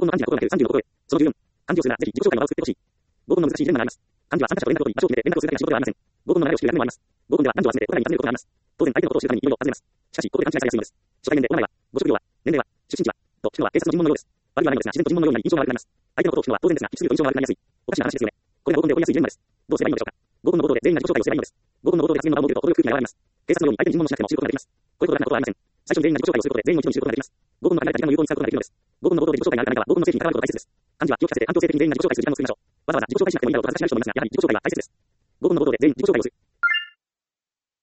言の漢字が心がける30の心得。その14。漢字をするなら、ぜひ自己紹介の場を作ってほしい。合コンの難しいジレンマがあります。漢字は参加者と連絡を取り、場所を決めて連絡をするだけが仕事ではありません。合コンの流れを知る役目もあります。合コンでは男女を集めてお互いに尋ねることがあります。当然、相手のことを知るためにいろいろ尋ねます。しかし、ここで勘違いされやすいのです。初対面でお名前は、ご職業は、年齢は、出身地は、と聞くのは警察の尋問のようです。悪いはないのですが、自然と尋問のようになり印象が悪くなります。相手のことを聞くのは当然ですが、聞きすぎると印象が悪くなりやすい。おかしな話ですよね。これが合コンで起こりやすいジレンマです。どうすればいいのでしょうか。合コンの冒頭で全員が自己紹介をすればいいのです。合コンの冒頭で発言の場を設けると程よく空気が和らぎます。警察のように相手に尋問もしなくても知ることができます。こういうことが楽なことはありません。最初に全員が自己紹介をすることで全員を一度に知ることができます。合コンの限られた時間を有効に使うことができるのです。合コンの冒頭で自己紹介があるかないかは合コンの成否に関わることが大切です。漢字は気を利かせて環境性的に全員が自己紹介する時間を作りましょう。わざわざ自己紹介しなくてもいいなどと恥ずかしない人もいますが、やはり自己紹介は大切です。合コンの冒頭で全員自己紹介をする。